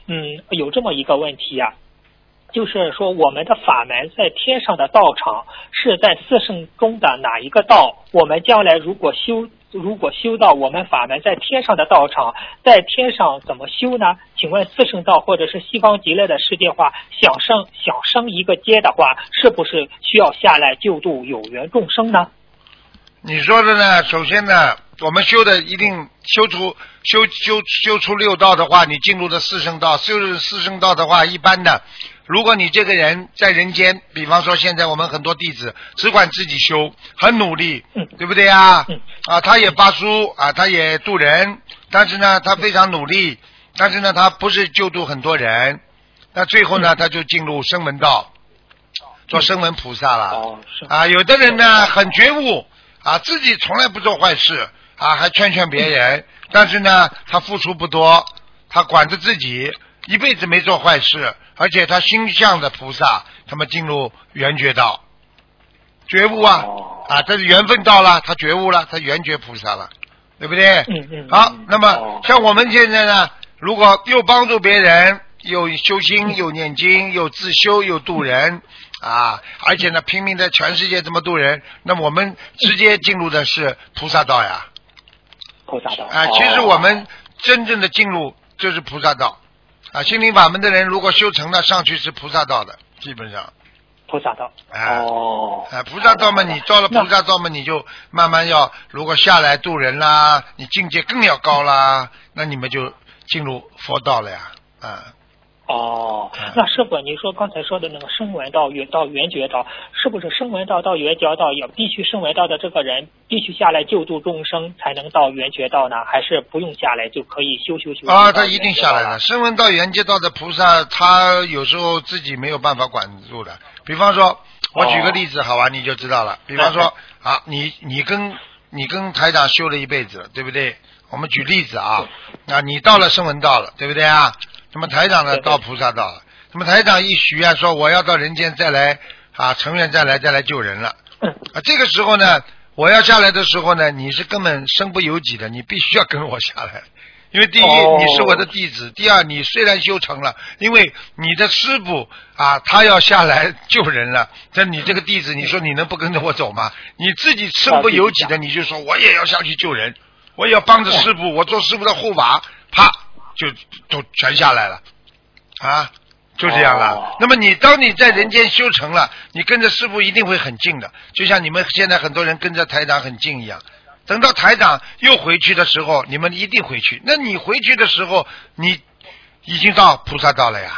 有这么一个问题呀、就是说我们的法门在天上的道场是在四圣中的哪一个道？我们将来如果修到我们法门在天上的道场，在天上怎么修呢？请问四圣道或者是西方极乐的世界话，想升一个阶的话，是不是需要下来救度有缘众生呢？ 你说的呢？首先呢，我们修的一定修出六道的话，你进入的四圣道，修四圣道的话，一般的，如果你这个人在人间，比方说现在我们很多弟子只管自己修，很努力，对不对啊？他也发书啊，他也度人，但是呢，他非常努力，但是呢，他不是救度很多人，那最后呢，他就进入声闻道，做声闻菩萨了。有的人呢很觉悟啊，自己从来不做坏事啊，还劝别人，但是呢，他付出不多，他管着自己，一辈子没做坏事，而且他心向的菩萨，他们进入圆觉道，觉悟啊，这是缘分到了，他觉悟了，他圆觉菩萨了，对不对？好，那么像我们现在呢，如果又帮助别人，又修心，又念经，又自修，又度人啊，而且呢，拼命在全世界这么度人，那么我们直接进入的是菩萨道呀。 菩萨道其实我们真正的进入就是菩萨道啊。心灵法门的人如果修成了，上去是菩萨道的，基本上。 菩萨道菩萨道嘛，你到了菩萨道嘛，你就慢慢要，如果下来度人啦，你境界更要高啦，那你们就进入佛道了呀。 那师傅，你说刚才说的那个声闻道到圆觉道，是不是声闻道到圆觉道也必须声闻道的这个人必须下来救度众生才能到圆觉道呢？还是不用下来就可以修？ 他一定下来了。声闻道圆觉道的菩萨，他有时候自己没有办法管住的。比方说，我举个例子，好吧，你就知道了。比方说，你跟台长修了一辈子了，对不对？我们举例子啊，你到了声闻道了，对不对啊？那么台长呢，到菩萨道了。那么台长一许愿说，我要到人间再来成愿再来救人了。这个时候呢，我要下来的时候呢，你是根本身不由己的，你必须要跟我下来。因为第一，你是我的弟子；第二，你虽然修成了，因为你的师父他要下来救人了，但你这个弟子，你说你能不跟着我走吗？你自己身不由己的，你就说我也要下去救人，我也要帮着师父，我做师父的护法，啪就都全下来了就这样了。那么当你在人间修成了，你跟着师父一定会很近的，就像你们现在很多人跟着台长很近一样。等到台长又回去的时候，你们一定回去。那你回去的时候，你已经到菩萨道了呀。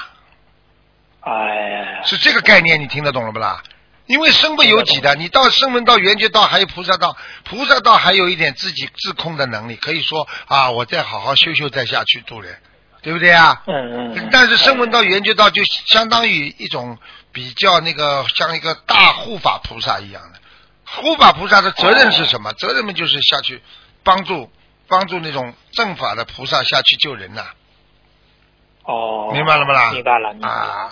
是这个概念，你听得懂了不啦？因为身不由己的，你到声闻道、圆觉道还有菩萨道，菩萨道还有一点自己自控的能力，可以说我再好好修再下去度人，对不对啊？但是声闻道、圆觉道就相当于一种比较像一个大护法菩萨一样的。护法菩萨的责任是什么？责任嘛就是下去帮助那种正法的菩萨下去救人呐。明白了不啦？ 明白了。